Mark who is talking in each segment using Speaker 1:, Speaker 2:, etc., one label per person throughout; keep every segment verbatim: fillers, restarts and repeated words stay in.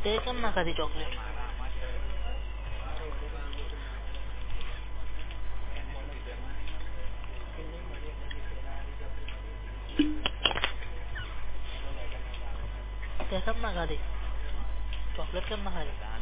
Speaker 1: Welcome Makati chocolate. Welcome Makati. Chocolate का mahal.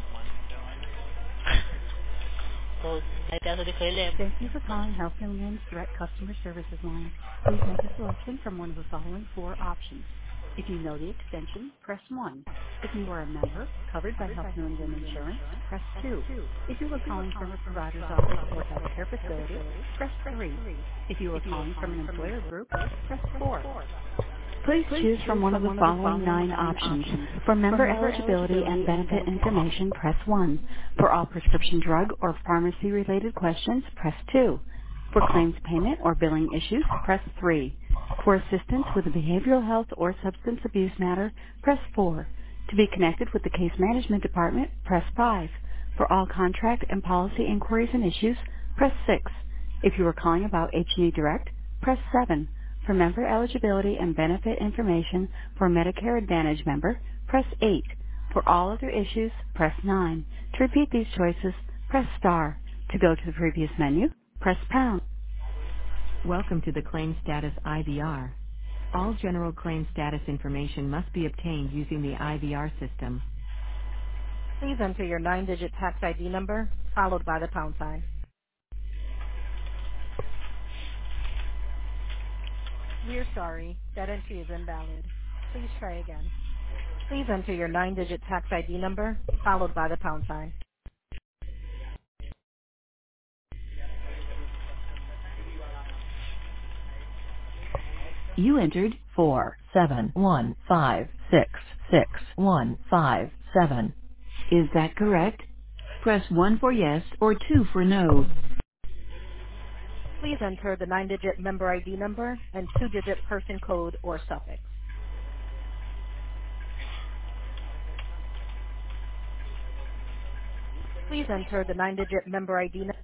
Speaker 1: तो मैं पैसों दिखाई ले.
Speaker 2: Thank you for calling Healthcare Union's Direct Customer Services line. Please make a selection from one of the following four options. If you know the extension, press one. If you are a member covered by Health New England Insurance, press two. If you are calling from a provider's office or healthcare facility, press three. If you are calling from an employer group, press four. Please
Speaker 3: Please
Speaker 2: choose
Speaker 3: choose
Speaker 2: from one of
Speaker 3: from
Speaker 2: the
Speaker 3: one of the
Speaker 2: following
Speaker 3: following
Speaker 2: nine
Speaker 3: nine
Speaker 2: options.
Speaker 3: options.
Speaker 2: For
Speaker 3: For
Speaker 2: member
Speaker 3: member
Speaker 2: eligibility and
Speaker 3: eligibility and
Speaker 2: benefit
Speaker 3: benefit
Speaker 2: information, press one. For all prescription drug or pharmacy-related questions, press two. For claims payment or billing issues, press three. For assistance with a behavioral health or substance abuse matter, press four. To be connected with the case management department, press five. For all contract and policy inquiries and issues, press six. If you are calling about H and E Direct, press seven. For member eligibility and benefit information for a Medicare Advantage member, press eight. For all other issues, press nine. To repeat these choices, press star. To go to the previous menu, press pound. Welcome to the Claim Status I V R. All general claim status information must be obtained using the I V R system. Please enter your nine-digit tax I D number, followed by the pound sign. We're sorry, that entry is invalid. Please try again. Please enter your nine-digit tax I D number, followed by the pound sign. You entered four seven one five six six one five seven. Is that correct? Press one for yes or two for no. Please enter the nine-digit member I D number and two-digit person code or suffix. Please enter the nine-digit member I D number.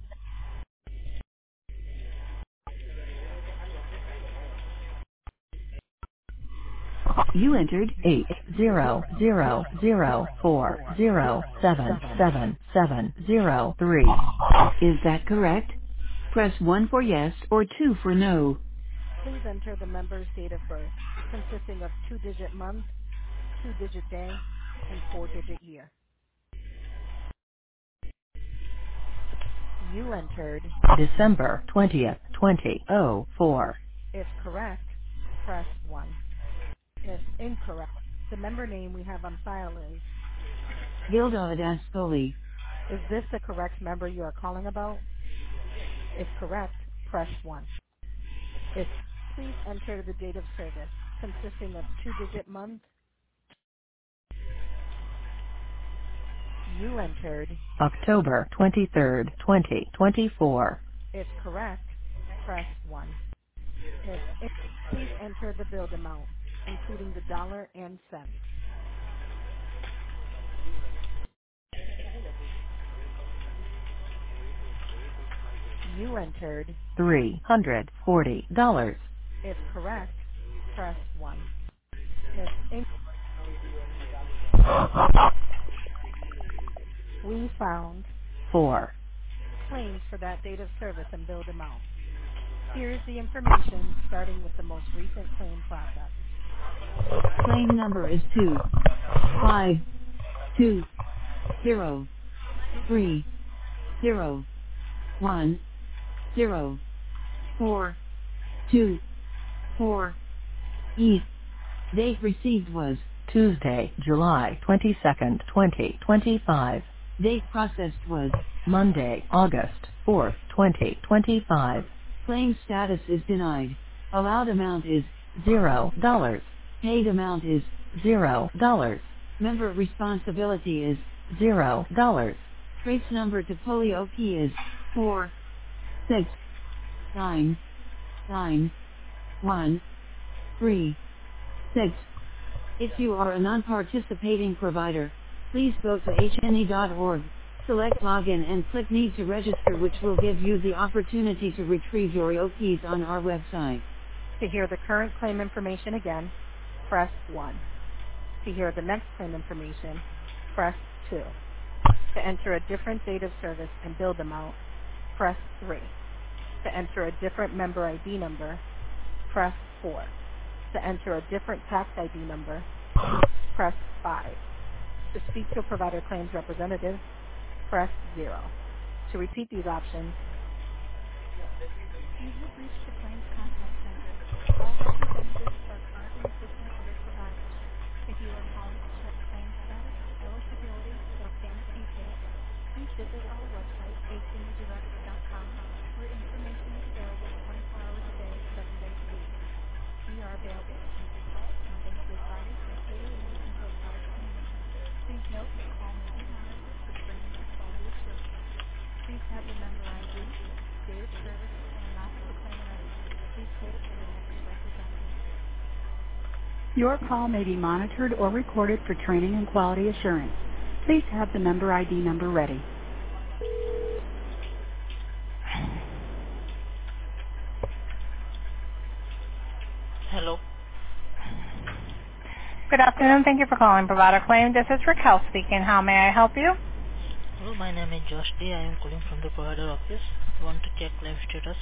Speaker 2: You entered eight zero zero zero four zero seven seven seven zero three. Is that correct? Press one for yes or two for no. Please enter the member's date of birth, consisting of two-digit month, two-digit day, and four-digit year. You entered December twentieth, twenty oh four. If correct, press one. If incorrect, the member name we have on file is. Gilda Adascoli. Is this the correct member you are calling about? If correct, press one. If please enter the date of service, consisting of two-digit month. You entered October twenty-third, twenty twenty-four. If correct, press one. If in- please enter the billed amount, including the dollar and cents. You entered three hundred forty dollars. If correct, press one. If in- we found four claims for that date of service and billed amount. Here is the information starting with the most recent claim process. Claim number is two five two zero three zero one zero four two four E. Date received was Tuesday, July twenty-second, twenty twenty-five. Date processed was Monday, August fourth, twenty twenty-five. Claim status is denied. Allowed amount is zero dollars. Paid amount is zero dollars. Member responsibility is zero dollars. Trace number to Polio P is four six nine nine one three six. If you are a non-participating provider, please go to H N E dot org, select Login and click Need to Register, which will give you the opportunity to retrieve your O Ps on our website. To hear the current claim information again, press one. To hear the next claim information, press two. To enter a different date of service and build amount, press three. To enter a different member I D number, press four. To enter a different tax I D number, press five. To speak to a provider claims representative, press zero. To repeat these options,
Speaker 3: You have reached the Claims Contact Center. All representatives are currently assisting other providers. If you are calling to check claim status, eligibility, or payment details, please visit our website, a c m e direct dot com, where information is available twenty-four hours a day, seven days a week. We are available to take your calls Monday through Friday from eight a.m. until five p.m. Please note your call may be monitored for training and quality assurance. Please have the member I D, date of service, and amount of the claim ready. Please hold for the next representative.
Speaker 2: your call may be monitored or recorded for training and quality assurance. Please have the member I D number ready.
Speaker 1: Hello.
Speaker 4: Good afternoon. Thank you for calling Provider Claim. This is Raquel speaking. How may I help you?
Speaker 1: Hello, my name is Josh D. I am calling from the provider office. I want to check claim status.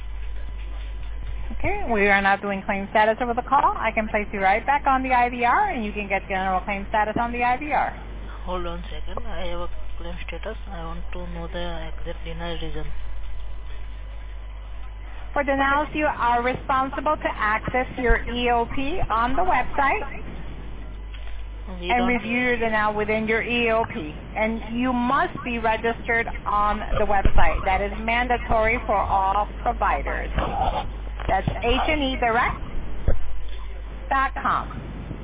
Speaker 4: Okay, we are not doing claim status over the call. I can place you right back on the I V R, and you can get general claim status on the I V R.
Speaker 1: Hold on a second. I have a claim status. I want to know the exact denial reason.
Speaker 4: For denials, you are responsible to access your E O P on the website
Speaker 1: We
Speaker 4: and
Speaker 1: don't.
Speaker 4: review your denial within your E O P. And you must be registered on the website. That is mandatory for all providers. That's H and E direct dot com.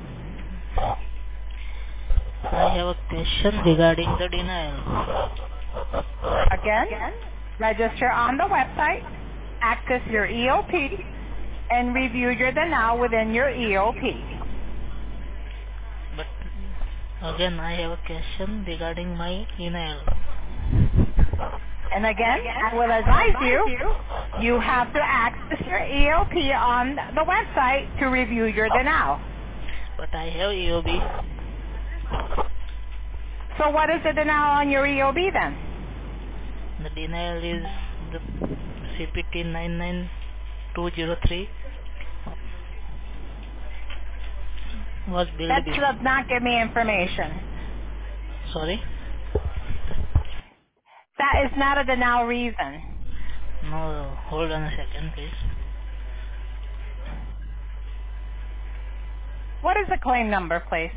Speaker 1: I have a question regarding the denial.
Speaker 4: Again, register on the website, access your E O P, and review your denial within your E O P.
Speaker 1: But again, I have a question regarding my denial.
Speaker 4: And again, I will advise you, you have to access your E O P on the website to review your denial.
Speaker 1: But I have E O B.
Speaker 4: So what is the denial on your E O B then?
Speaker 1: The denial is the C P T nine nine two zero three was billed
Speaker 4: That
Speaker 1: before.
Speaker 4: does not give me information.
Speaker 1: Sorry?
Speaker 4: That is not a denial reason.
Speaker 1: No, hold on a second, please.
Speaker 4: What is the claim number, please?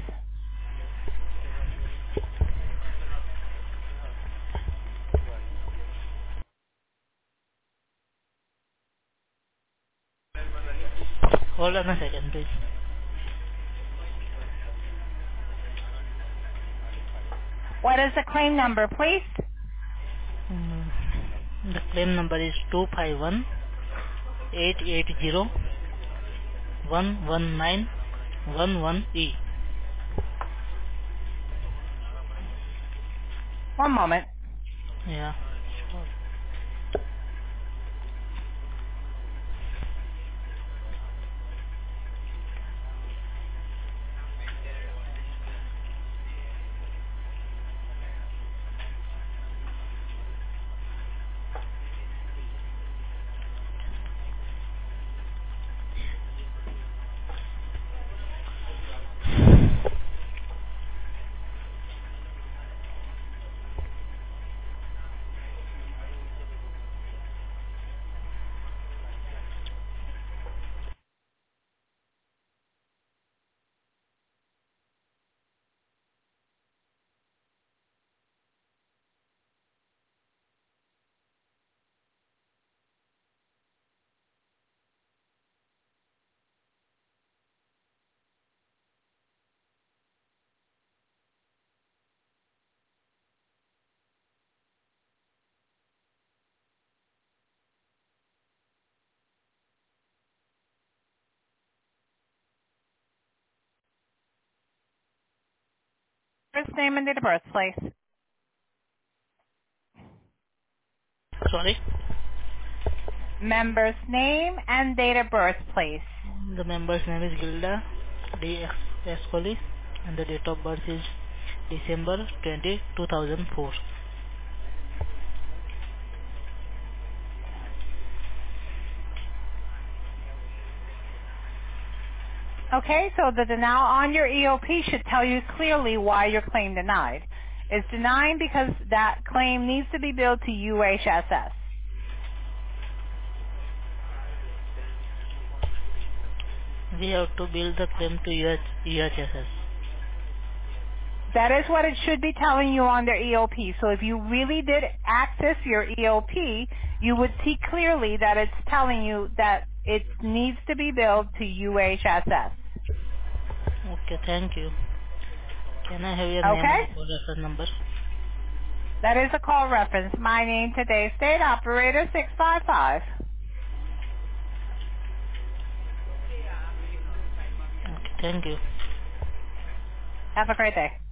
Speaker 1: Hold on a second, please.
Speaker 4: What is the claim number, please?
Speaker 1: Mm, the claim number is two five one eight eight zero one one nine one one E.
Speaker 4: One moment.
Speaker 1: Yeah. Sure.
Speaker 4: First name and date of birth, please.
Speaker 1: Sorry?
Speaker 4: Member's name and date of birth, please.
Speaker 1: The member's name is Gilda D. Escoli and the date of birth is December twentieth, two thousand four.
Speaker 4: Okay, so the denial on your E O P should tell you clearly why your claim denied. It's denying because that claim needs to be billed to U H S S.
Speaker 1: We have to bill the claim to U H S S.
Speaker 4: That is what it should be telling you on their E O P. So if you really did access your E O P, you would see clearly that it's telling you that it needs to be billed to U H S S.
Speaker 1: Okay, thank you. Can I have your name
Speaker 4: Okay?
Speaker 1: and reference number?
Speaker 4: That is a call reference. My name today, State Operator six five five.
Speaker 1: Okay, thank you.
Speaker 4: Have a great day.